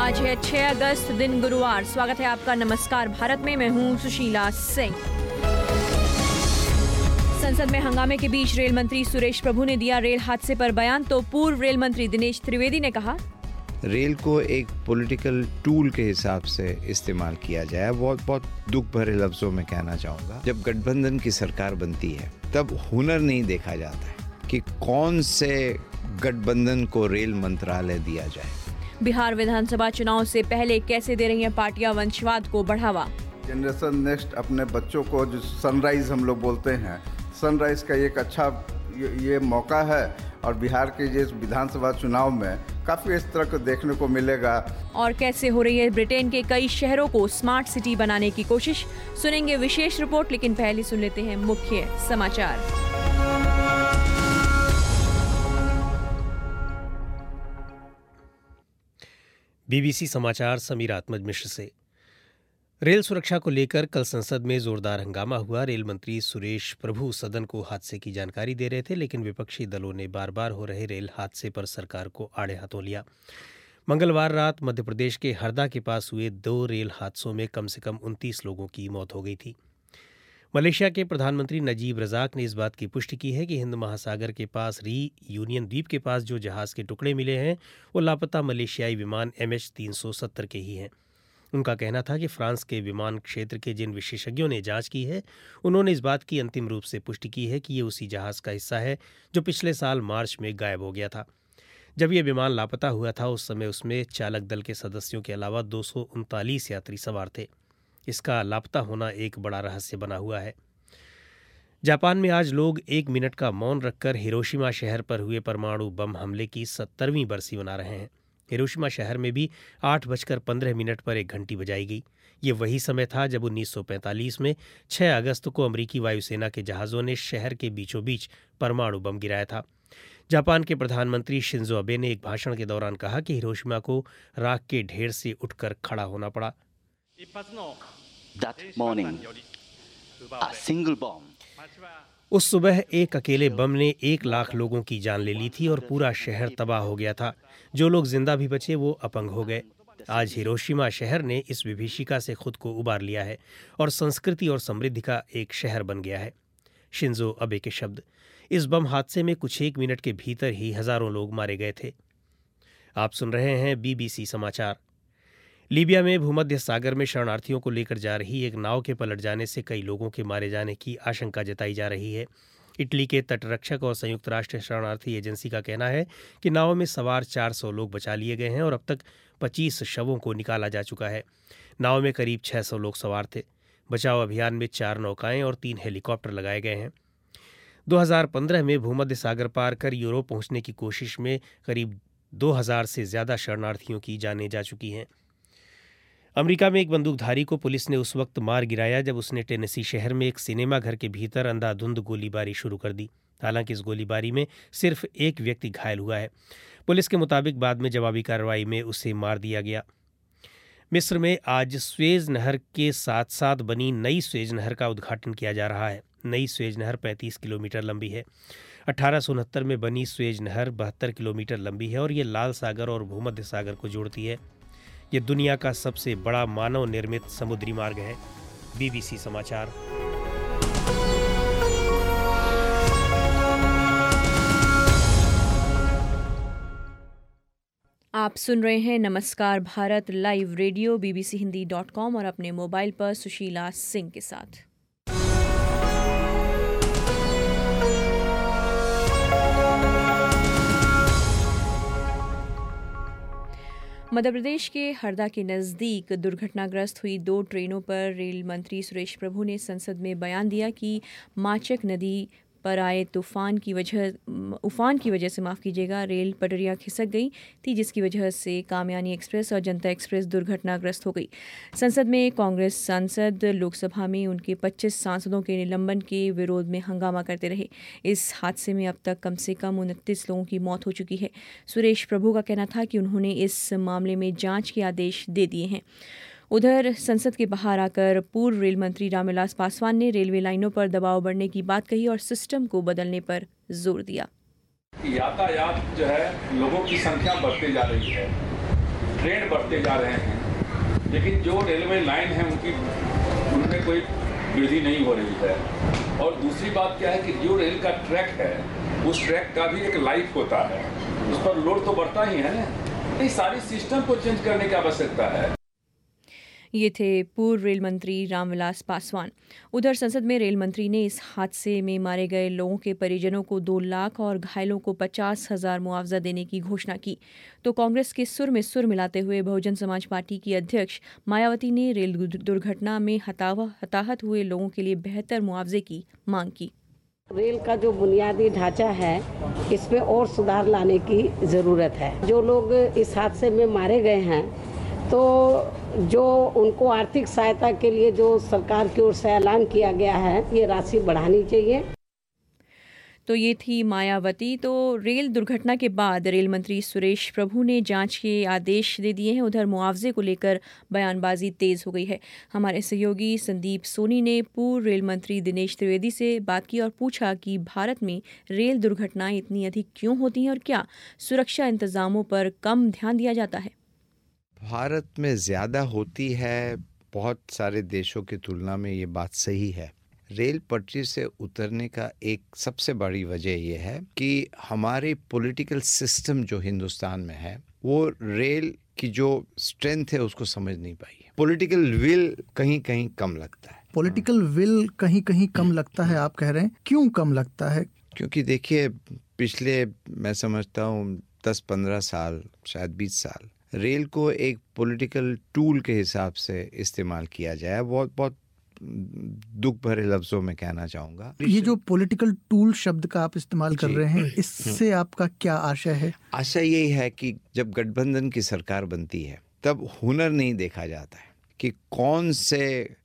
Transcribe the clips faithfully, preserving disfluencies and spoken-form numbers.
आज है छह अगस्त, दिन गुरुवार। स्वागत है आपका नमस्कार भारत में। मैं हूं सुशीला सिंह। संसद में हंगामे के बीच रेल मंत्री सुरेश प्रभु ने दिया रेल हादसे पर बयान, तो पूर्व रेल मंत्री दिनेश त्रिवेदी ने कहा, रेल को एक पॉलिटिकल टूल के हिसाब से इस्तेमाल किया जाए। बहुत बहुत दुख भरे लफ्जों में कहना चाहूँगा, जब गठबंधन की सरकार बनती है तब हुनर नहीं देखा जाता है कि कौन से गठबंधन को रेल मंत्रालय दिया जाए। बिहार विधानसभा चुनाव से पहले कैसे दे रही हैं पार्टियां वंशवाद को बढ़ावा। जनरेशन नेक्स्ट अपने बच्चों को जो सनराइज हम लोग बोलते हैं, सनराइज का एक अच्छा ये, ये मौका है और बिहार के ये विधानसभा चुनाव में काफ़ी इस तरह को देखने को मिलेगा। और कैसे हो रही है ब्रिटेन के कई शहरों को स्मार्ट सिटी बनाने की कोशिश, सुनेंगे विशेष रिपोर्ट। लेकिन पहले सुन लेते हैं मुख्य समाचार। बीबीसी समाचार समीर आत्मज मिश्र से। रेल सुरक्षा को लेकर कल संसद में जोरदार हंगामा हुआ। रेल मंत्री सुरेश प्रभु सदन को हादसे की जानकारी दे रहे थे, लेकिन विपक्षी दलों ने बार बार हो रहे रेल हादसे पर सरकार को आड़े हाथों लिया। मंगलवार रात मध्य प्रदेश के हरदा के पास हुए दो रेल हादसों में कम से कम उनतीस लोगों की मौत हो गई थी। मलेशिया के प्रधानमंत्री नजीब रजाक ने इस बात की पुष्टि की है कि हिंद महासागर के पास री यूनियन द्वीप के पास जो जहाज के टुकड़े मिले हैं वो लापता मलेशियाई विमान एम एच तीन सौ सत्तर के ही हैं। उनका कहना था कि फ्रांस के विमान क्षेत्र के जिन विशेषज्ञों ने जांच की है, उन्होंने इस बात की अंतिम रूप से पुष्टि की है कि ये उसी जहाज का हिस्सा है जो पिछले साल मार्च में गायब हो गया था। जब यह विमान लापता हुआ था उस समय उसमें चालक दल के सदस्यों के अलावा दो सौ उनतालीस यात्री सवार थे। इसका लापता होना एक बड़ा रहस्य बना हुआ है। जापान में आज लोग एक मिनट का मौन रखकर हिरोशिमा शहर पर हुए परमाणु बम हमले की सत्तरवीं बरसी मना रहे हैं। हिरोशिमा शहर में भी आठ बजकर पंद्रह मिनट पर एक घंटी बजाई गई। ये वही समय था जब उन्नीस सौ पैंतालीस में छह अगस्त को अमेरिकी वायुसेना के जहाज़ों ने शहर के बीचों बीच परमाणु बम गिराया था। जापान के प्रधानमंत्री शिंजो अबे ने एक भाषण के दौरान कहा कि हिरोशिमा को राख के ढेर से उठकर खड़ा होना पड़ा। That morning, a single bomb. उस सुबह एक अकेले बम ने एक लाख लोगों की जान ले ली थी और पूरा शहर तबाह हो गया था। जो लोग जिंदा भी बचे वो अपंग हो गए। आज हिरोशिमा शहर ने इस विभीषिका से खुद को उबार लिया है और संस्कृति और समृद्धि का एक शहर बन गया है। शिंजो अबे के शब्द। इस बम हादसे में कुछ एक मिनट के भीतर ही हजारों लोग मारे गए थे। आप सुन रहे हैं बीबीसी समाचार। लीबिया में भूमध्य सागर में शरणार्थियों को लेकर जा रही एक नाव के पलट जाने से कई लोगों के मारे जाने की आशंका जताई जा रही है। इटली के तटरक्षक और संयुक्त राष्ट्र शरणार्थी एजेंसी का कहना है कि नाव में सवार चार सौ लोग बचा लिए गए हैं और अब तक पच्चीस शवों को निकाला जा चुका है। नाव में करीब छह सौ लोग सवार थे। बचाव अभियान में चार नौकाएं और तीन हेलीकॉप्टर लगाए गए हैं। दो हज़ार पंद्रह में भूमध्य सागर पार कर यूरोप पहुंचने की कोशिश में करीब दो हज़ार से ज़्यादा शरणार्थियों की जानें जा चुकी हैं। अमेरिका में एक बंदूकधारी को पुलिस ने उस वक्त मार गिराया जब उसने टेनेसी शहर में एक सिनेमा घर के भीतर अंधाधुंध गोलीबारी शुरू कर दी। हालांकि इस गोलीबारी में सिर्फ एक व्यक्ति घायल हुआ है। पुलिस के मुताबिक बाद में जवाबी कार्रवाई में उसे मार दिया गया। मिस्र में आज स्वेज नहर के साथ साथ बनी नई स्वेज नहर का उद्घाटन किया जा रहा है। नई स्वेज नहर पैंतीस किलोमीटर लंबी है। अठारह सौ उनहत्तर में बनी स्वेज नहर बहत्तर किलोमीटर लंबी है और ये लाल सागर और भूमध्य सागर को जोड़ती है। ये दुनिया का सबसे बड़ा मानव निर्मित समुद्री मार्ग है। बीबीसी समाचार। आप सुन रहे हैं नमस्कार Bharat live radio BBC Hindi dot com और अपने मोबाइल पर सुशीला सिंह के साथ। मध्य प्रदेश के हरदा के नज़दीक दुर्घटनाग्रस्त हुई दो ट्रेनों पर रेल मंत्री सुरेश प्रभु ने संसद में बयान दिया कि माचक नदी पर आए तूफान की वजह उफान की वजह से माफ़ कीजिएगा रेल पटरियां खिसक गई थी, जिसकी वजह से कामयानी एक्सप्रेस और जनता एक्सप्रेस दुर्घटनाग्रस्त हो गई। संसद में कांग्रेस सांसद लोकसभा में उनके पच्चीस सांसदों के निलंबन के विरोध में हंगामा करते रहे। इस हादसे में अब तक कम से कम उनतीस लोगों की मौत हो चुकी है। सुरेश प्रभु का कहना था कि उन्होंने इस मामले में जांच के आदेश दे दिए हैं। उधर संसद के बाहर आकर पूर्व रेल मंत्री रामविलास पासवान ने रेलवे लाइनों पर दबाव बढ़ने की बात कही और सिस्टम को बदलने पर जोर दिया। यातायात जो है लोगों की संख्या बढ़ती जा रही है ट्रेंड बढ़ते जा रहे हैं, लेकिन जो रेलवे लाइन है उनकी उनमें कोई वृद्धि नहीं हो रही है। और दूसरी बात क्या है कि जो रेल का ट्रैक है उस ट्रैक का भी एक लाइफ होता है, उस पर लोड तो बढ़ता ही है ना। इस सारी सिस्टम को चेंज करने की आवश्यकता है। ये थे पूर्व रेल मंत्री रामविलास पासवान। उधर संसद में रेल मंत्री ने इस हादसे में मारे गए लोगों के परिजनों को दो लाख और घायलों को पचास हजार मुआवजा देने की घोषणा की। तो कांग्रेस के सुर में सुर मिलाते हुए बहुजन समाज पार्टी की अध्यक्ष मायावती ने रेल दुर्घटना में हताहत हुए लोगों के लिए बेहतर मुआवजे की मांग की। रेल का जो बुनियादी ढांचा है इसमें और सुधार लाने की ज़रूरत है। जो लोग इस हादसे में मारे गए हैं तो जो उनको आर्थिक सहायता के लिए जो सरकार की ओर से ऐलान किया गया है ये राशि बढ़ानी चाहिए। तो ये थी मायावती। तो रेल दुर्घटना के बाद रेल मंत्री सुरेश प्रभु ने जांच के आदेश दे दिए हैं। उधर मुआवजे को लेकर बयानबाजी तेज हो गई है। हमारे सहयोगी संदीप सोनी ने पूर्व रेल मंत्री दिनेश त्रिवेदी से बात की और पूछा कि भारत में रेल दुर्घटनाएं इतनी अधिक क्यों होती हैं और क्या सुरक्षा इंतजामों पर कम ध्यान दिया जाता है। भारत में ज़्यादा होती है, बहुत सारे देशों की तुलना में ये बात सही है। रेल पटरी से उतरने का एक सबसे बड़ी वजह यह है कि हमारे पॉलिटिकल सिस्टम जो हिंदुस्तान में है वो रेल की जो स्ट्रेंथ है उसको समझ नहीं पाई है। पॉलिटिकल विल कहीं कहीं कम लगता है। पॉलिटिकल विल कहीं कहीं कम लगता है, आप कह रहे हैं, क्यों कम लगता है? क्योंकि देखिए, पिछले मैं समझता हूँ दस पंद्रह साल, शायद बीस साल, रेल को एक पॉलिटिकल टूल के हिसाब से इस्तेमाल किया जाए। बहुत बहुत दुख भरे लफ्जों में कहना चाहूँगा। ये जो पॉलिटिकल टूल शब्द का आप इस्तेमाल कर रहे हैं, इससे आपका क्या आशय है? आशय यही है कि जब गठबंधन की सरकार बनती है तब हुनर नहीं देखा जाता है कि कौन से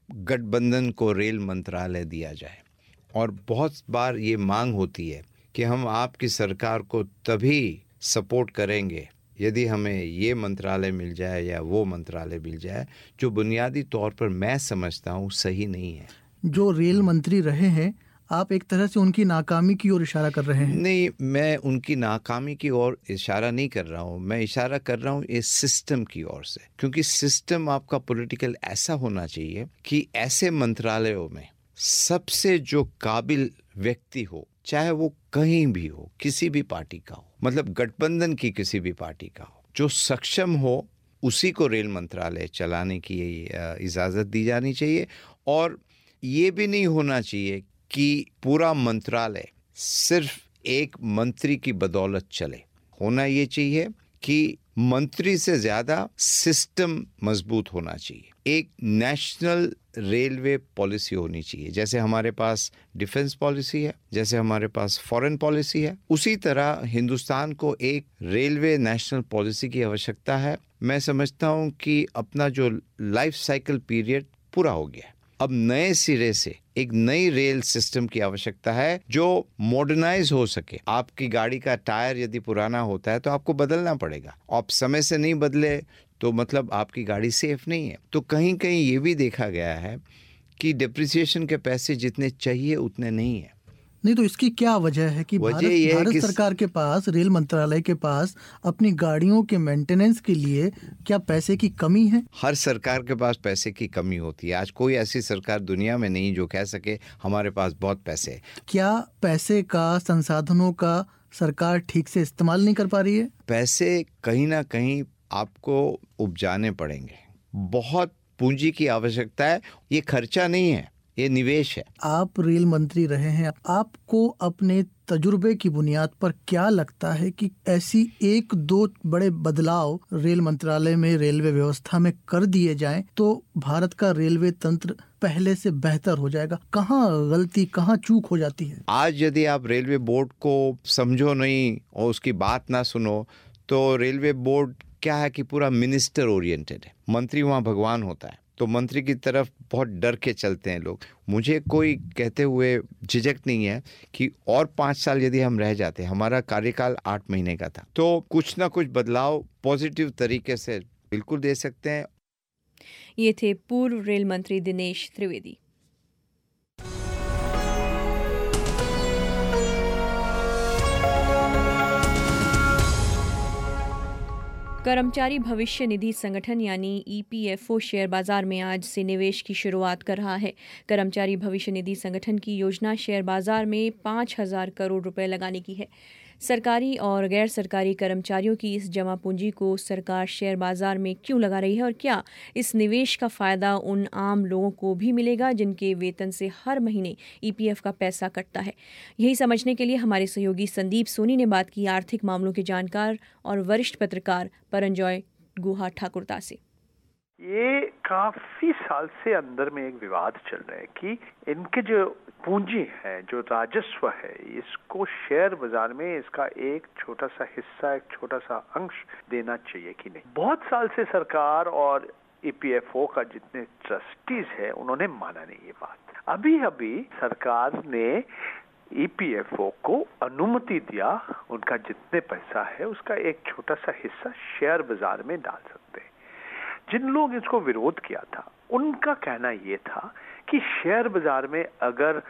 गठबंधन को रेल मंत्रालय दिया जाए। और बहुत बार ये मांग होती है कि हम आपकी सरकार को तभी सपोर्ट करेंगे यदि हमें ये मंत्रालय मिल जाए या वो मंत्रालय मिल जाए, जो बुनियादी तौर पर मैं समझता हूँ सही नहीं है। जो रेल मंत्री रहे हैं, आप एक तरह से उनकी नाकामी की ओर इशारा कर रहे हैं। नहीं, मैं उनकी नाकामी की ओर इशारा नहीं कर रहा हूँ। मैं इशारा कर रहा हूँ इस सिस्टम की ओर से, क्योंकि सिस्टम आपका पॉलिटिकल ऐसा होना चाहिए कि ऐसे मंत्रालयों में सबसे जो काबिल व्यक्ति हो, चाहे वो कहीं भी हो, किसी भी पार्टी का हो, मतलब गठबंधन की किसी भी पार्टी का हो, जो सक्षम हो उसी को रेल मंत्रालय चलाने की इजाज़त दी जानी चाहिए। और ये भी नहीं होना चाहिए कि पूरा मंत्रालय सिर्फ एक मंत्री की बदौलत चले। होना ये चाहिए कि मंत्री से ज़्यादा सिस्टम मजबूत होना चाहिए। एक नेशनल रेलवे पॉलिसी होनी चाहिए। जैसे हमारे पास डिफेंस पॉलिसी है, जैसे हमारे पास फॉरेन पॉलिसी है, उसी तरह हिंदुस्तान को एक रेलवे नेशनल पॉलिसी की आवश्यकता है। मैं समझता हूँ कि अपना जो लाइफ साइकिल पीरियड पूरा हो गया, अब नए सिरे से एक नई रेल सिस्टम की आवश्यकता है जो मॉडर्नाइज हो सके। आपकी गाड़ी का टायर यदि पुराना होता है तो आपको बदलना पड़ेगा। आप समय से नहीं बदले तो मतलब आपकी गाड़ी सेफ नहीं है। तो कहीं कहीं ये भी देखा गया है कि डिप्रिसिएशन के पैसे जितने चाहिए उतने नहीं है। नहीं तो इसकी क्या वजह है कि भारत, भारत कि... सरकार के पास, रेल मंत्रालय के पास अपनी गाड़ियों के मेंटेनेंस के लिए क्या पैसे की कमी है? हर सरकार के पास पैसे की कमी होती है। आज कोई ऐसी सरकार दुनिया में नहीं जो कह सके हमारे पास बहुत पैसे है। क्या पैसे का, संसाधनों का सरकार ठीक से इस्तेमाल नहीं कर पा रही है? पैसे कहीं ना कहीं आपको उपजाने पड़ेंगे। बहुत पूंजी की आवश्यकता है। ये खर्चा नहीं है, ये निवेश है। आप रेल मंत्री रहे हैं, आपको अपने तजुर्बे की बुनियाद पर क्या लगता है कि ऐसी एक दो बड़े बदलाव रेल मंत्रालय में, रेलवे व्यवस्था में कर दिए जाएं तो भारत का रेलवे तंत्र पहले से बेहतर हो जाएगा? कहाँ गलती, कहाँ चूक हो जाती है? आज यदि आप रेलवे बोर्ड को समझो नहीं और उसकी बात ना सुनो तो रेलवे बोर्ड क्या है कि पूरा मिनिस्टर ओरिएंटेड है। मंत्री वहाँ भगवान होता है, तो मंत्री की तरफ बहुत डर के चलते हैं लोग। मुझे कोई कहते हुए झिझक नहीं है कि और पाँच साल यदि हम रह जाते, हमारा कार्यकाल आठ महीने का था, तो कुछ ना कुछ बदलाव पॉजिटिव तरीके से बिल्कुल दे सकते हैं। ये थे पूर्व रेल मंत्री दिनेश त्रिवेदी। कर्मचारी भविष्य निधि संगठन यानी E P F O share बाजार में आज से निवेश की शुरुआत कर रहा है। कर्मचारी भविष्य निधि संगठन की योजना शेयर बाजार में पाँच हजार करोड़ रुपए लगाने की है। सरकारी और गैर सरकारी कर्मचारियों की इस जमा पूंजी को सरकार शेयर बाजार में क्यों लगा रही है और क्या इस निवेश का फायदा उन आम लोगों को भी मिलेगा जिनके वेतन से हर महीने ई पी एफ का पैसा कटता है? यही समझने के लिए हमारे सहयोगी संदीप सोनी ने बात की आर्थिक मामलों के जानकार और वरिष्ठ पत्रकार परंजॉय गुहा ठाकुरता से। ये काफी साल से अंदर में एक विवाद चल रहा है कि इनके जो पूंजी है, जो राजस्व है, इसको शेयर बाजार में इसका एक छोटा सा हिस्सा, एक छोटा सा अंश देना चाहिए कि नहीं। बहुत साल से सरकार और ई पी एफ ओ का जितने ट्रस्टीज है उन्होंने माना नहीं ये बात। अभी अभी सरकार ने ई पी एफ ओ को अनुमति दिया, उनका जितने पैसा है उसका एक छोटा सा हिस्सा शेयर बाजार में डाल सकते हैं। जिन लोग इसको विरोध किया था उनका कहना ये था कि शेयर बाजार में अगर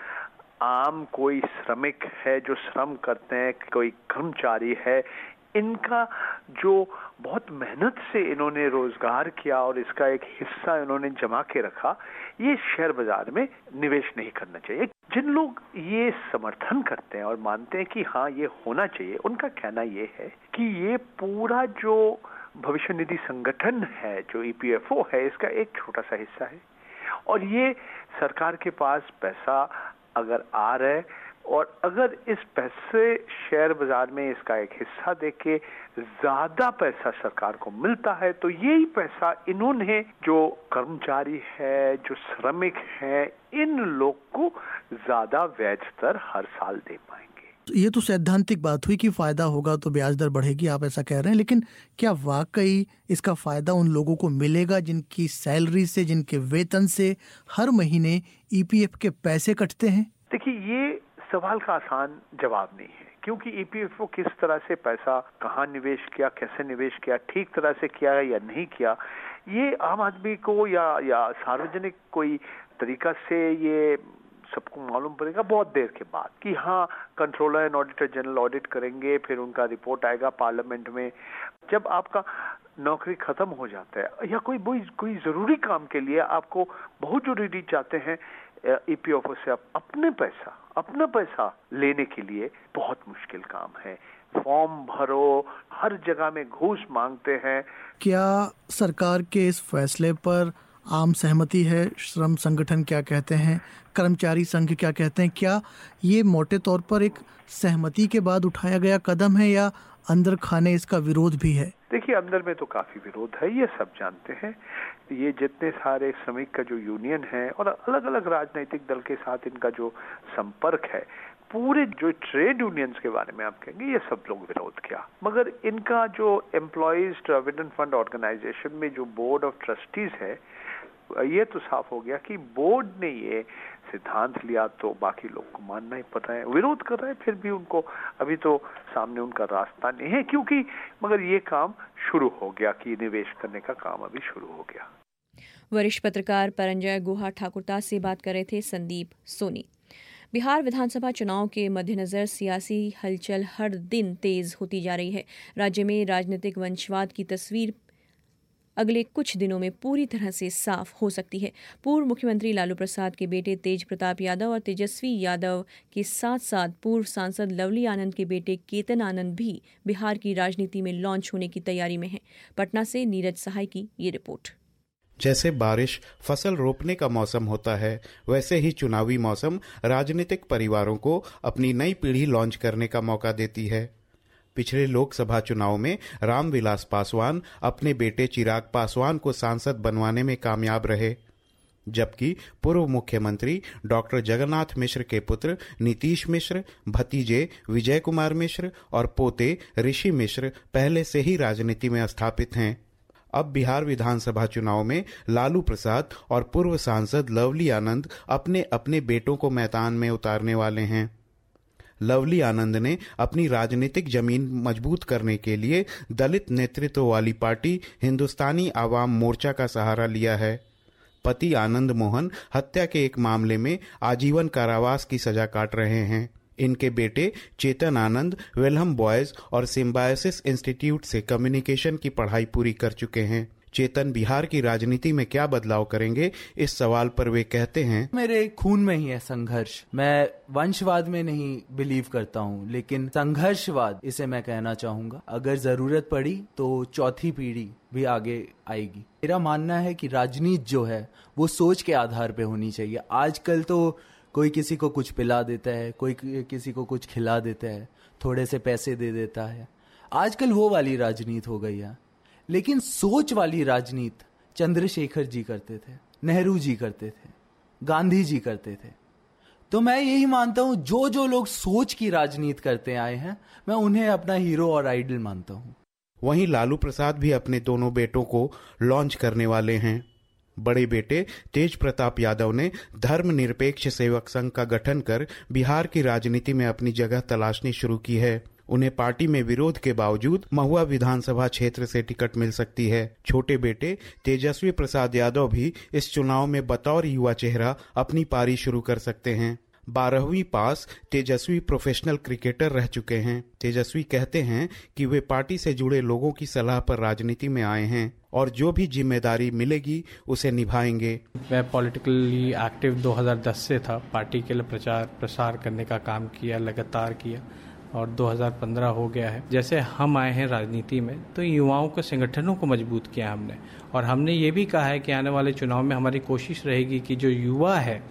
आम कोई श्रमिक है जो श्रम करते हैं, कोई कर्मचारी है, इनका जो बहुत मेहनत से इन्होंने रोजगार किया और इसका एक हिस्सा इन्होंने जमा के रखा, ये शेयर बाजार में निवेश नहीं करना चाहिए। जिन लोग ये समर्थन करते हैं और मानते हैं कि हाँ ये होना चाहिए, उनका कहना ये है कि ये पूरा जो भविष्य निधि संगठन है, जो ई पी एफ ओ है, इसका एक छोटा सा हिस्सा है और ये सरकार के पास पैसा अगर आ रहा है और अगर इस पैसे शेयर बाजार में इसका एक हिस्सा देके ज्यादा पैसा सरकार को मिलता है तो यही पैसा इन्होंने जो कर्मचारी है, जो श्रमिक है, इन लोग को ज्यादा ब्याज दर हर साल दे पाएंगे। ये तो सैद्धांतिक बात हुई कि फायदा होगा तो ब्याज दर बढ़ेगी, आप ऐसा कह रहे हैं, लेकिन क्या वाकई इसका फायदा उन लोगों को मिलेगा जिनकी सैलरी से, जिनके वेतन से हर महीने ई पी एफ के पैसे कटते हैं? देखिए, ये सवाल का आसान जवाब नहीं है क्योंकि ई पी एफ ओ किस तरह से पैसा कहाँ निवेश किया, कैसे निवेश किया, ठीक तरह से किया या नहीं किया, ये आम आदमी को या या सार्वजनिक कोई तरीका से ये सबको मालूम पड़ेगा बहुत देर के बाद कि हाँ controller and auditor general audit करेंगे, फिर उनका रिपोर्ट आएगा पार्लियामेंट में। जब आपका नौकरी खत्म हो जाता है या कोई कोई जरूरी काम के लिए आपको बहुत जरूरी चाहते हैं ई पी एफ ओ से आप अपने पैसा अपना पैसा लेने के लिए बहुत मुश्किल काम है। फॉर्म भरो, हर जगह में घूस मांगते हैं। क्या सरकार के इस फैसले पर आम सहमति है? श्रम संगठन क्या कहते हैं, कर्मचारी संघ क्या कहते हैं? क्या ये मोटे तौर पर एक सहमति के बाद उठाया गया कदम है या अंदर खाने इसका विरोध भी है? देखिए, अंदर में तो काफी विरोध है, ये सब जानते हैं। ये जितने सारे श्रमिक का जो यूनियन है और अलग अलग राजनीतिक दल के साथ इनका जो संपर्क है, पूरे जो ट्रेड यूनियंस के बारे में आप कहेंगे, ये सब लोग विरोध किया। मगर इनका जो एम्प्लॉइज प्रोविडेंट फंड ऑर्गेनाइजेशन में जो बोर्ड ऑफ ट्रस्टीज है, ये तो साफ हो गया कि बोर्ड ने ये सिद्धांत लिया तो बाकी लोग को मानना ही पता है, विरोध कर रहे हैं। फिर भी उनको अभी तो सामने उनका रास्ता नहीं है क्योंकि मगर ये काम शुरू हो गया कि निवेश करने का काम अभी शुरू हो गया। वरिष्ठ पत्रकार परंजॉय गुहा ठाकुरता से बात कर रहे थे संदीप सोनी। बिहार विधानसभा चुनाव के मद्देनजर सियासी हलचल हर दिन तेज होती जा रही है। राज्य में राजनीतिक वंशवाद की तस्वीर अगले कुछ दिनों में पूरी तरह से साफ हो सकती है। पूर्व मुख्यमंत्री लालू प्रसाद के बेटे तेज प्रताप यादव और तेजस्वी यादव के साथ साथ पूर्व सांसद लवली आनंद के बेटे केतन आनंद भी बिहार की राजनीति में लॉन्च होने की तैयारी में हैं। पटना से नीरज सहाय की ये रिपोर्ट। जैसे बारिश फसल रोपने का मौसम होता है, वैसे ही चुनावी मौसम राजनीतिक परिवारों को अपनी नई पीढ़ी लॉन्च करने का मौका देती है। पिछले लोकसभा चुनाव में रामविलास पासवान अपने बेटे चिराग पासवान को सांसद बनवाने में कामयाब रहे, जबकि पूर्व मुख्यमंत्री डॉक्टर जगन्नाथ मिश्र के पुत्र नीतीश मिश्र, भतीजे विजय कुमार मिश्र और पोते ऋषि मिश्र पहले से ही राजनीति में स्थापित हैं। अब बिहार विधानसभा चुनाव में लालू प्रसाद और पूर्व सांसद लवली आनंद अपने अपने बेटों को मैदान में उतारने वाले हैं। लवली आनंद ने अपनी राजनीतिक जमीन मजबूत करने के लिए दलित नेतृत्व वाली पार्टी हिंदुस्तानी आवाम मोर्चा का सहारा लिया है। पति आनंद मोहन हत्या के एक मामले में आजीवन कारावास की सजा काट रहे हैं। इनके बेटे चेतन आनंद विल्हम बॉयज और सिम्बायोसिस इंस्टीट्यूट से कम्युनिकेशन की पढ़ाई पूरी कर चुके हैं। चेतन बिहार की राजनीति में क्या बदलाव करेंगे, इस सवाल पर वे कहते हैं, मेरे खून में ही है संघर्ष। मैं वंशवाद में नहीं बिलीव करता हूँ, लेकिन संघर्षवाद इसे मैं कहना चाहूंगा। अगर जरूरत पड़ी तो चौथी पीढ़ी भी आगे आएगी। मेरा मानना है कि राजनीति जो है वो सोच के आधार पे होनी चाहिए। आजकल तो कोई किसी को कुछ पिला देता है, कोई किसी को कुछ खिला देता है, थोड़े से पैसे दे देता है। आजकल वो वाली राजनीति हो गई है। लेकिन सोच वाली राजनीति चंद्रशेखर जी करते थे, नेहरू जी करते थे, गांधी जी करते थे। तो मैं यही मानता हूं, जो जो लोग सोच की राजनीति करते आए हैं, मैं उन्हें अपना हीरो और आइडल मानता हूं। वहीं लालू प्रसाद भी अपने दोनों बेटों को लॉन्च करने वाले हैं। बड़े बेटे तेज प्रताप यादव ने धर्मनिरपेक्ष सेवक संघ का गठन कर बिहार की राजनीति में अपनी जगह तलाशनी शुरू की है। उन्हें पार्टी में विरोध के बावजूद महुआ विधानसभा क्षेत्र से टिकट मिल सकती है। छोटे बेटे तेजस्वी प्रसाद यादव भी इस चुनाव में बतौर युवा चेहरा अपनी पारी शुरू कर सकते हैं। बारहवीं पास तेजस्वी प्रोफेशनल क्रिकेटर रह चुके हैं। तेजस्वी कहते हैं कि वे पार्टी से जुड़े लोगों की सलाह पर राजनीति में आए हैं और जो भी जिम्मेदारी मिलेगी उसे निभाएंगे। मैं पॉलिटिकली एक्टिव दो हज़ार दस से था। पार्टी के लिए प्रचार प्रसार करने का काम किया, लगातार किया और दो हज़ार पंद्रह हो गया है। जैसे हम आए हैं राजनीति में तो युवाओं के संगठनों को मजबूत किया हमने, और हमने ये भी कहा है कि आने वाले चुनाव में हमारी कोशिश रहेगी कि जो युवा है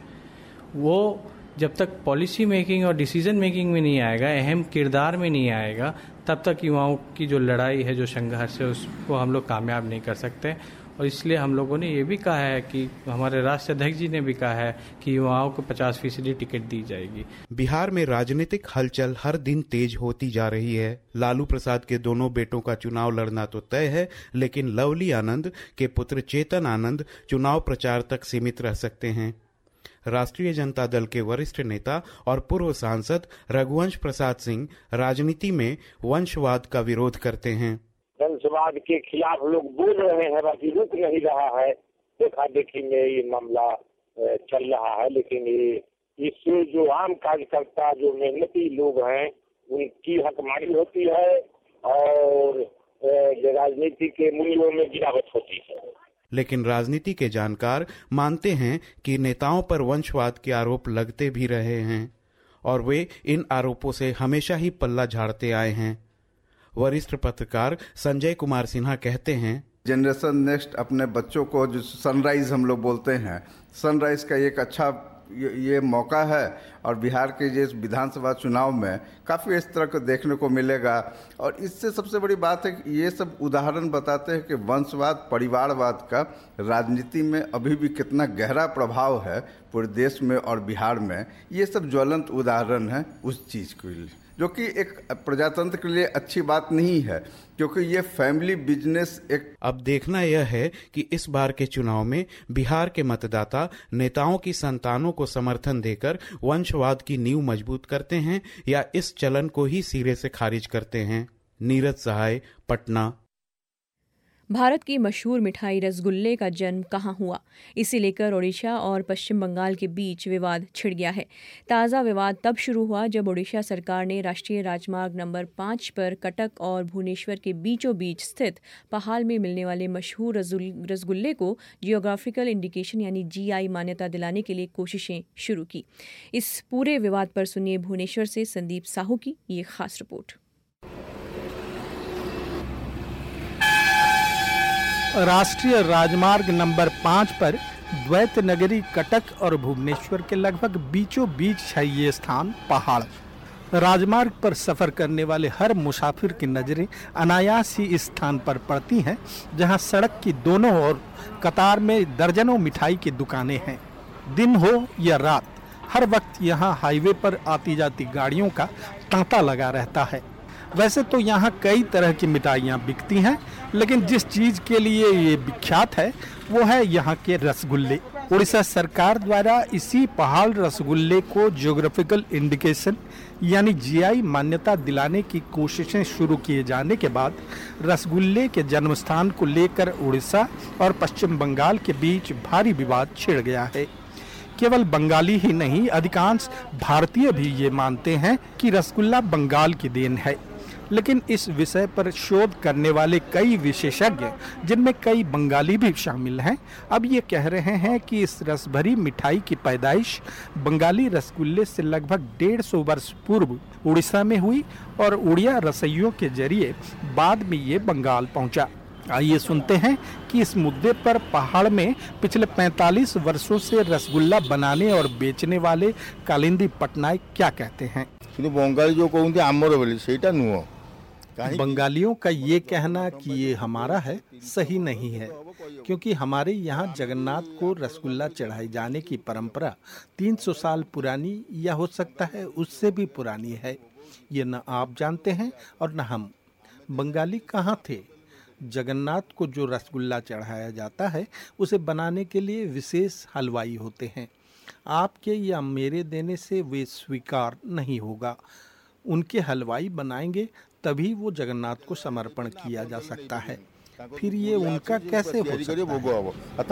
वो जब तक पॉलिसी मेकिंग और डिसीजन मेकिंग में नहीं आएगा, अहम किरदार में नहीं आएगा, तब तक युवाओं की जो लड़ाई है, जो संघर्ष है, उसको हम लोग कामयाब नहीं कर सकते। और इसलिए हम लोगों ने ये भी कहा है कि हमारे राष्ट्रीय अध्यक्ष जी ने भी कहा है कि युवाओं को पचास फीसदी टिकट दी जाएगी। बिहार में राजनीतिक हलचल हर दिन तेज होती जा रही है। लालू प्रसाद के दोनों बेटों का चुनाव लड़ना तो तय है, लेकिन लवली आनंद के पुत्र चेतन आनंद चुनाव प्रचार तक सीमित रह सकते हैं। राष्ट्रीय जनता दल के वरिष्ठ नेता और पूर्व सांसद रघुवंश प्रसाद सिंह राजनीति में वंशवाद का विरोध करते हैं। वंशवाद के खिलाफ लोग बोल रहे हैं, बाकी रुक नहीं रहा है। देखा देखी में ये मामला चल रहा है, लेकिन ये इससे जो आम कार्यकर्ता, जो मेहनती लोग हैं, उनकी हकमारी होती है और राजनीति के मूल्यों में गिरावट होती है। लेकिन राजनीति के जानकार मानते हैं कि नेताओं पर वंशवाद के आरोप लगते भी रहे हैं और वे इन आरोपों से हमेशा ही पल्ला झाड़ते आए हैं। वरिष्ठ पत्रकार संजय कुमार सिन्हा कहते हैं, जनरेशन नेक्स्ट अपने बच्चों को, जो सनराइज हम लोग बोलते हैं, सनराइज का एक अच्छा ये, ये मौका है और बिहार के जिस विधानसभा चुनाव में काफ़ी इस तरह को देखने को मिलेगा। और इससे सबसे बड़ी बात है कि ये सब उदाहरण बताते हैं कि वंशवाद, परिवारवाद का राजनीति में अभी भी कितना गहरा प्रभाव है पूरे देश में और बिहार में। ये सब ज्वलंत उदाहरण है उस चीज़ के लिए, जो कि एक प्रजातंत्र के लिए अच्छी बात नहीं है, क्योंकि ये फैमिली बिजनेस एक। अब देखना यह है कि इस बार के चुनाव में बिहार के मतदाता नेताओं की संतानों को समर्थन देकर वंशवाद की नींव मजबूत करते हैं या इस चलन को ही सिरे से खारिज करते हैं। नीरज सहाय, पटना। भारत की मशहूर मिठाई रसगुल्ले का जन्म कहाँ हुआ, इसे लेकर ओडिशा और पश्चिम बंगाल के बीच विवाद छिड़ गया है। ताज़ा विवाद तब शुरू हुआ जब ओडिशा सरकार ने राष्ट्रीय राजमार्ग नंबर पाँच पर कटक और भुवनेश्वर के बीचों बीच स्थित पहाल में मिलने वाले मशहूर रसगुल्ले को जियोग्राफिकल इंडिकेशन यानी जी आई मान्यता दिलाने के लिए कोशिशें शुरू की। इस पूरे विवाद पर सुनिए भुवनेश्वर से संदीप साहू की ये खास रिपोर्ट। राष्ट्रीय राजमार्ग नंबर पाँच पर द्वैत नगरी कटक और भुवनेश्वर के लगभग बीचों बीच है ये स्थान पहाड़। राजमार्ग पर सफर करने वाले हर मुसाफिर की नजरें अनायास ही इस स्थान पर पड़ती हैं, जहां सड़क की दोनों ओर कतार में दर्जनों मिठाई की दुकानें हैं। दिन हो या रात, हर वक्त यहां हाईवे पर आती जाती गाड़ियों का तांता लगा रहता है। वैसे तो यहाँ कई तरह की मिठाइयाँ बिकती हैं, लेकिन जिस चीज़ के लिए ये विख्यात है वो है यहाँ के रसगुल्ले। उड़ीसा सरकार द्वारा इसी पहाड़ रसगुल्ले को ज्योग्राफिकल इंडिकेशन यानी जी आई मान्यता दिलाने की कोशिशें शुरू किए जाने के बाद रसगुल्ले के जन्मस्थान को लेकर उड़ीसा और पश्चिम बंगाल के बीच भारी विवाद छिड़ गया है। केवल बंगाली ही नहीं, अधिकांश भारतीय भी ये मानते हैं कि रसगुल्ला बंगाल की देन है। लेकिन इस विषय पर शोध करने वाले कई विशेषज्ञ, जिनमें कई बंगाली भी शामिल हैं, अब ये कह रहे हैं कि इस रसभरी मिठाई की पैदाइश बंगाली रसगुल्ले से लगभग डेढ़ सौ वर्ष पूर्व उड़ीसा में हुई और उड़िया रसोइयों के जरिए बाद में ये बंगाल पहुंचा। आइए सुनते हैं कि इस मुद्दे पर पहाड़ में पिछले पैंतालीस वर्षों से रसगुल्ला बनाने और बेचने वाले कालिंदी पटनायक क्या कहते हैं। बंगाली जो कहते आमर बोली सेटा नुह, बंगालियों का ये कहना कि ये हमारा है सही नहीं है, क्योंकि हमारे यहाँ जगन्नाथ को रसगुल्ला चढ़ाए जाने की परंपरा तीन सौ साल पुरानी या हो सकता है उससे भी पुरानी है। ये न आप जानते हैं और न हम। बंगाली कहाँ थे? जगन्नाथ को जो रसगुल्ला चढ़ाया जाता है उसे बनाने के लिए विशेष हलवाई होते हैं। आपके या मेरे देने से वे स्वीकार नहीं होगा। उनके हलवाई बनाएंगे तभी वो जगन्नाथ को समर्पण किया जा सकता है। फिर ये उनका कैसे हो सकता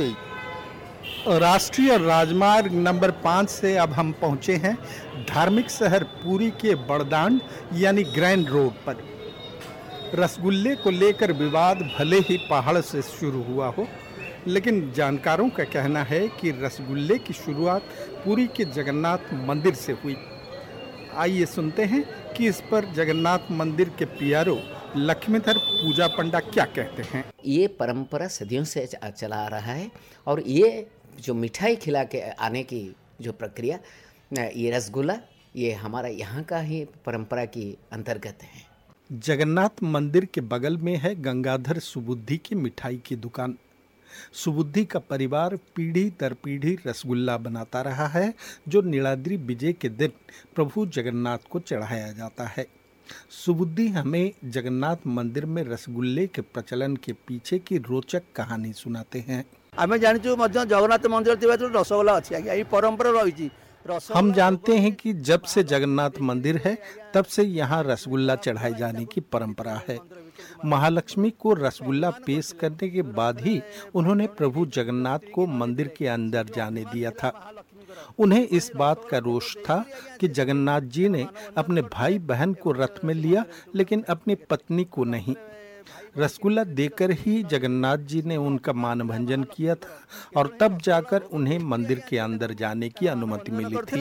है? राष्ट्रीय राजमार्ग नंबर पाँच से अब हम पहुंचे हैं धार्मिक शहर पुरी के बड़दांड यानी ग्रैंड रोड पर। रसगुल्ले को लेकर विवाद भले ही पहाड़ से शुरू हुआ हो, लेकिन जानकारों का कहना है कि रसगुल्ले की शुरुआत पुरी के जगन्नाथ मंदिर से हुई। आइए सुनते हैं कि इस पर जगन्नाथ मंदिर के पीआरओ लक्ष्मीधर पूजा पंडा क्या कहते हैं। ये परंपरा सदियों से चला आ रहा है और ये जो मिठाई खिला के आने की जो प्रक्रिया, ये रसगुल्ला, ये हमारा यहाँ का ही परंपरा की अंतर्गत है। जगन्नाथ मंदिर के बगल में है गंगाधर सुबुद्धि की मिठाई की दुकान। सुबुद्धि का परिवार पीढ़ी दर पीढ़ी रसगुल्ला बनाता रहा है, जो नीलाद्री विजय के दिन प्रभु जगन्नाथ को चढ़ाया जाता है। सुबुद्धि हमें जगन्नाथ मंदिर में रसगुल्ले के प्रचलन के पीछे की रोचक कहानी सुनाते हैं। आमे जानिचु मध्य जगन्नाथ मंदिर थिबा रसगुल्ला अछि आज्ञा, ई परंपरा रहिछि। हम जानते हैं कि जब से जगन्नाथ मंदिर है तब से यहाँ रसगुल्ला चढ़ाए जाने की परंपरा है। महालक्ष्मी को रसगुल्ला पेश करने के बाद ही उन्होंने प्रभु जगन्नाथ को मंदिर के अंदर जाने दिया था। उन्हें इस बात का रोष था कि जगन्नाथ जी ने अपने भाई बहन को रथ में लिया, लेकिन अपनी पत्नी को नहीं। रसगुल्ला देकर ही जगन्नाथ जी ने उनका मानभंजन किया था और तब जाकर उन्हें मंदिर के अंदर जाने की अनुमति मिली थी।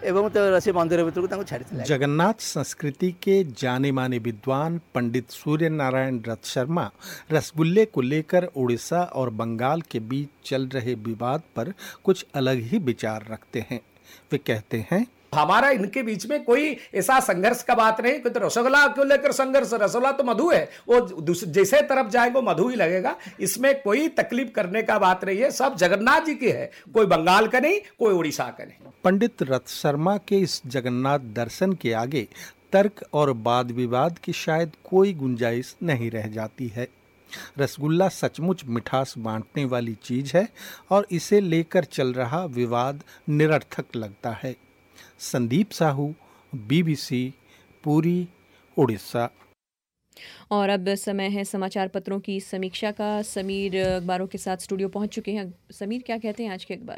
जगन्नाथ संस्कृति के जाने माने विद्वान पंडित सूर्य नारायण रथ शर्मा रसगुल्ले को लेकर उड़ीसा और बंगाल के बीच चल रहे विवाद पर कुछ अलग ही विचार रखते हैं। वे कहते हैं, हमारा इनके बीच में कोई ऐसा संघर्ष का बात नहीं। तो रसगुल्ला को लेकर संघर्ष, रसगुल्ला तो मधु है, वो जैसे तरफ जाएगा मधु ही लगेगा। इसमें कोई तकलीफ करने का बात नहीं है। सब जगन्नाथ जी की है, कोई बंगाल का नहीं, कोई उड़ीसा का नहीं। पंडित रथ शर्मा के इस जगन्नाथ दर्शन के आगे तर्क और वाद विवाद की शायद कोई गुंजाइश नहीं रह जाती है। रसगुल्ला सचमुच मिठास बांटने वाली चीज है और इसे लेकर चल रहा विवाद निरर्थक लगता है। संदीप साहू, बीबीसी, पुरी, उड़ीसा। और अब समय है समाचार पत्रों की समीक्षा का। समीर अखबारों के साथ स्टूडियो पहुंच चुके हैं। समीर, क्या कहते हैं आज के अखबार?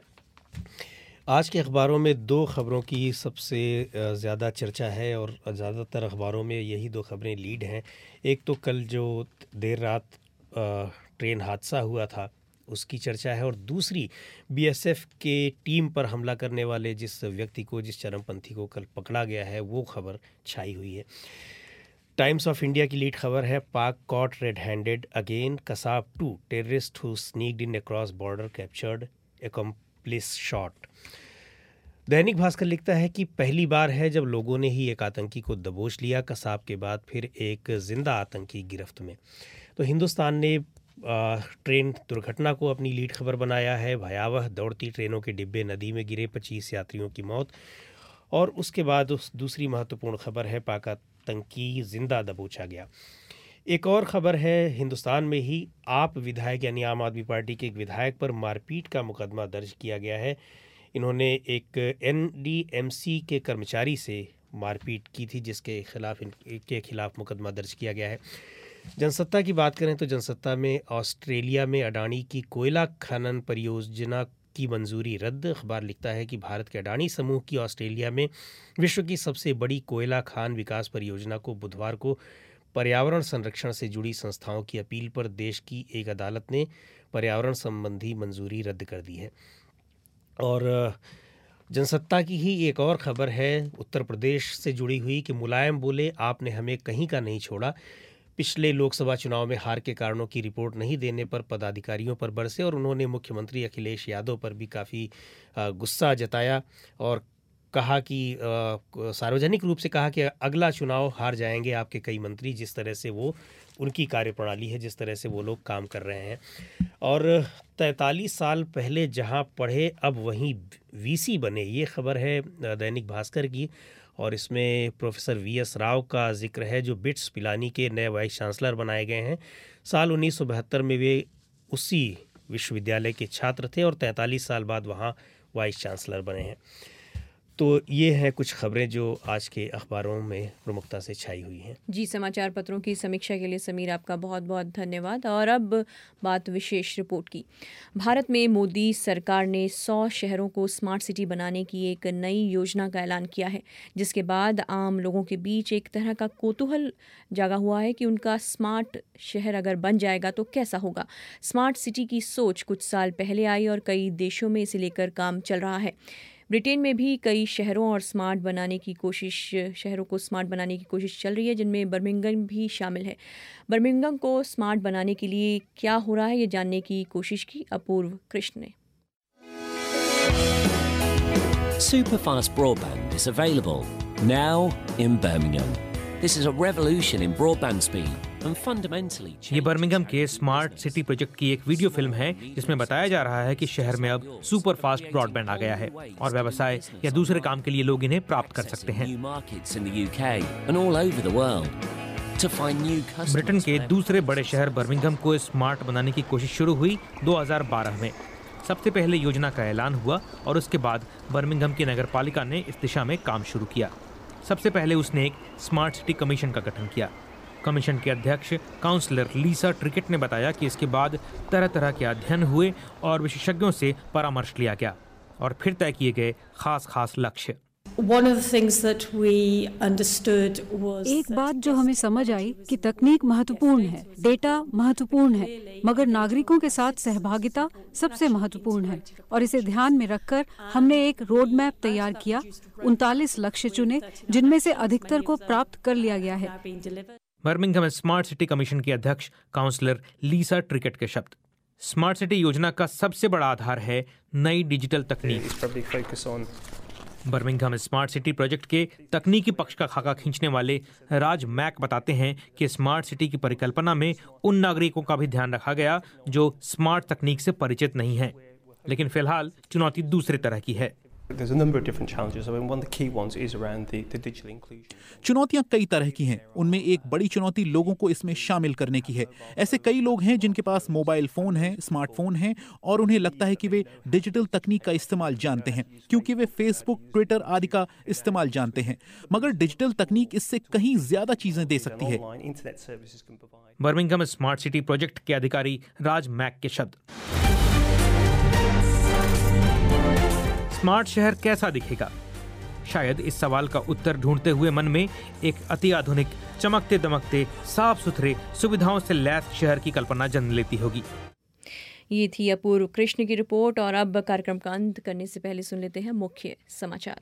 आज के अखबारों में दो खबरों की सबसे ज़्यादा चर्चा है और ज़्यादातर अखबारों में यही दो खबरें लीड हैं। एक तो कल जो देर रात ट्रेन हादसा हुआ था उसकी चर्चा है, और दूसरी बीएसएफ के टीम पर हमला करने वाले जिस व्यक्ति को, जिस चरमपंथी को कल पकड़ा गया है, वो खबर छाई हुई है। टाइम्स ऑफ इंडिया की लीड खबर है, Pak caught red handed again, Kasab two terrorist who sneaked in across border captured, accomplice shot. Dainik Bhaskar लिखता है कि पहली बार है जब लोगों ने ही एक आतंकी को दबोच लिया, कसाब के बाद फिर एक जिंदा आतंकी गिरफ्त में। तो हिंदुस्तान ने ट्रेन दुर्घटना को अपनी लीड खबर बनाया है। भयावह दौड़ती ट्रेनों के डिब्बे नदी में गिरे, पच्चीस यात्रियों की मौत। और उसके बाद उस दूसरी महत्वपूर्ण खबर है, पाक आतंकी जिंदा दबोचा गया। एक और खबर है, हिंदुस्तान में ही आप विधायक यानी आम आदमी पार्टी के एक विधायक पर मारपीट का मुकदमा दर्ज किया गया है। इन्होंने एक एनडीएमसी के कर्मचारी से मारपीट की थी, जिसके खिलाफ इनके खिलाफ मुकदमा दर्ज किया गया है। जनसत्ता की बात करें तो जनसत्ता में ऑस्ट्रेलिया में अडानी की कोयला खनन परियोजना की मंजूरी रद्द। अखबार लिखता है कि भारत के अडानी समूह की ऑस्ट्रेलिया में विश्व की सबसे बड़ी कोयला खान विकास परियोजना को बुधवार को पर्यावरण संरक्षण से जुड़ी संस्थाओं की अपील पर देश की एक अदालत ने पर्यावरण संबंधी मंजूरी रद्द कर दी है। और जनसत्ता की ही एक और खबर है उत्तर प्रदेश से जुड़ी हुई कि मुलायम बोले आपने हमें कहीं का नहीं छोड़ा। पिछले लोकसभा चुनाव में हार के कारणों की रिपोर्ट नहीं देने पर पदाधिकारियों पर बरसे और उन्होंने मुख्यमंत्री अखिलेश यादव पर भी काफ़ी गुस्सा जताया और कहा कि सार्वजनिक रूप से कहा कि अगला चुनाव हार जाएंगे आपके कई मंत्री, जिस तरह से वो उनकी कार्यप्रणाली है, जिस तरह से वो लोग काम कर रहे हैं। और तैंतालीस साल पहले जहां पढ़े अब वहीं वीसी बने, ये खबर है दैनिक भास्कर की और इसमें प्रोफेसर वी एस राव का जिक्र है जो बिट्स पिलानी के नए वाइस चांसलर बनाए गए हैं। साल उन्नीस सौ बहत्तर में वे उसी विश्वविद्यालय के छात्र थे और तैंतालीस साल बाद वहाँ वाइस चांसलर बने हैं। तो ये हैं कुछ खबरें जो आज के अखबारों में प्रमुखता से छाई हुई हैं। जी, समाचार पत्रों की समीक्षा के लिए समीर आपका बहुत बहुत धन्यवाद। और अब बात विशेष रिपोर्ट की। भारत में मोदी सरकार ने सौ शहरों को स्मार्ट सिटी बनाने की एक नई योजना का ऐलान किया है, जिसके बाद आम लोगों के बीच एक तरह का कौतूहल जागा हुआ है कि उनका स्मार्ट शहर अगर बन जाएगा तो कैसा होगा। स्मार्ट सिटी की सोच कुछ साल पहले आई और कई देशों में इसे लेकर काम चल रहा है। ब्रिटेन में भी कई शहरों और स्मार्ट बनाने की कोशिश शहरों को स्मार्ट बनाने की कोशिश चल रही है, जिनमें बर्मिंघम भी शामिल है। बर्मिंघम को स्मार्ट बनाने के लिए क्या हो रहा है, ये जानने की कोशिश की अपूर्व कृष्ण ने। Superfast broadband is available now in Birmingham. This is a revolution in broadband speed. ये बर्मिंघम के स्मार्ट सिटी प्रोजेक्ट की एक वीडियो फिल्म है जिसमें बताया जा रहा है कि शहर में अब सुपर फास्ट ब्रॉडबैंड आ गया है और व्यवसाय या दूसरे काम के लिए लोग इन्हें प्राप्त कर सकते हैं। ब्रिटेन के दूसरे बड़े शहर बर्मिंघम को स्मार्ट बनाने की कोशिश शुरू हुई दो हज़ार बारह में। सबसे पहले योजना का ऐलान हुआ और उसके बाद बर्मिंघम की नगरपालिका ने इस दिशा में काम शुरू किया। सबसे पहले उसने एक स्मार्ट सिटी कमीशन का गठन किया। कमीशन के अध्यक्ष काउंसलर लीसा ट्रिकेट ने बताया कि इसके बाद तरह तरह के अध्ययन हुए और विशेषज्ञों से परामर्श लिया गया और फिर तय किए गए खास खास लक्ष्य। एक बात जो हमें समझ आई कि तकनीक महत्वपूर्ण है, डेटा महत्वपूर्ण है, मगर नागरिकों के साथ सहभागिता सबसे महत्वपूर्ण है और इसे ध्यान में रखकर हमने एक रोड मैप तैयार किया। उनतालीस लक्ष्य चुने जिनमें से अधिकतर को प्राप्त कर लिया गया है। बर्मिंघम स्मार्ट सिटी कमीशन के अध्यक्ष काउंसलर लीसा ट्रिकेट के शब्द। स्मार्ट सिटी योजना का सबसे बड़ा आधार है नई डिजिटल तकनीक। बर्मिंघम स्मार्ट सिटी प्रोजेक्ट के तकनीकी पक्ष का खाका खींचने वाले राज मैक बताते हैं कि स्मार्ट सिटी की परिकल्पना में उन नागरिकों का भी ध्यान रखा गया जो स्मार्ट तकनीक से परिचित नहीं हैं, लेकिन फिलहाल चुनौती दूसरे तरह की है। चुनौतियां कई तरह की हैं। उनमें एक बड़ी चुनौती लोगों को इसमें शामिल करने की है। ऐसे कई लोग हैं जिनके पास मोबाइल फोन है, स्मार्टफोन है और उन्हें लगता है कि वे डिजिटल तकनीक का इस्तेमाल जानते हैं क्योंकि वे फेसबुक, ट्विटर आदि का इस्तेमाल जानते हैं, मगर डिजिटल तकनीक इससे कहीं ज्यादा चीजें दे सकती है। बर्मिंघम स्मार्ट सिटी प्रोजेक्ट के अधिकारी राज मैक के शब्द। स्मार्ट शहर कैसा दिखेगा? शायद इस सवाल का उत्तर ढूंढते हुए मन में एक अति आधुनिक, चमकते दमकते, साफ सुथरे, सुविधाओं से लैस शहर की कल्पना जन्म लेती होगी। ये थी अपूर्व कृष्ण की रिपोर्ट और अब कार्यक्रम का अंत करने से पहले सुन लेते हैं मुख्य समाचार।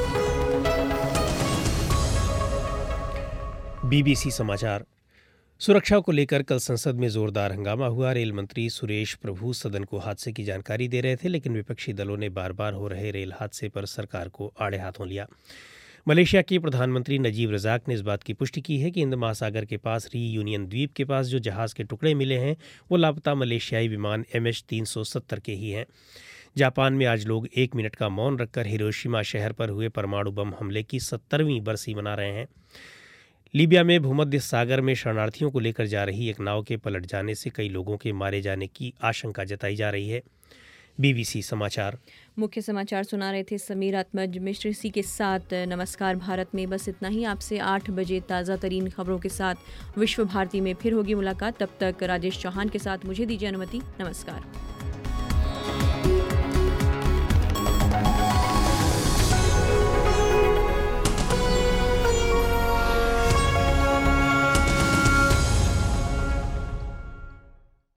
बीबीसी समाचार। सुरक्षा को लेकर कल संसद में जोरदार हंगामा हुआ। रेल मंत्री सुरेश प्रभु सदन को हादसे की जानकारी दे रहे थे, लेकिन विपक्षी दलों ने बार बार हो रहे रेल हादसे पर सरकार को आड़े हाथों लिया। मलेशिया के प्रधानमंत्री नजीब रजाक ने इस बात की पुष्टि की है कि हिंद महासागर के पास रीयूनियन द्वीप के पास जो जहाज़ के टुकड़े मिले हैं वो लापता मलेशियाई विमान एम एच तीन सौ सत्तर के ही हैं। जापान में आज लोग एक मिनट का मौन रखकर हिरोशिमा शहर पर हुए परमाणु बम हमले की सत्तरवीं बरसी मना रहे हैं। लीबिया में भूमध्य सागर में शरणार्थियों को लेकर जा रही एक नाव के पलट जाने से कई लोगों के मारे जाने की आशंका जताई जा रही है। बीबीसी समाचार मुख्य समाचार सुना रहे थे समीर आत्मज मिश्र। इसी के साथ नमस्कार भारत में बस इतना ही। आपसे आठ बजे ताज़ा तरीन खबरों के साथ विश्व भारती में फिर होगी मुलाकात। तब तक राजेश चौहान के साथ मुझे दीजिए अनुमति। नमस्कार।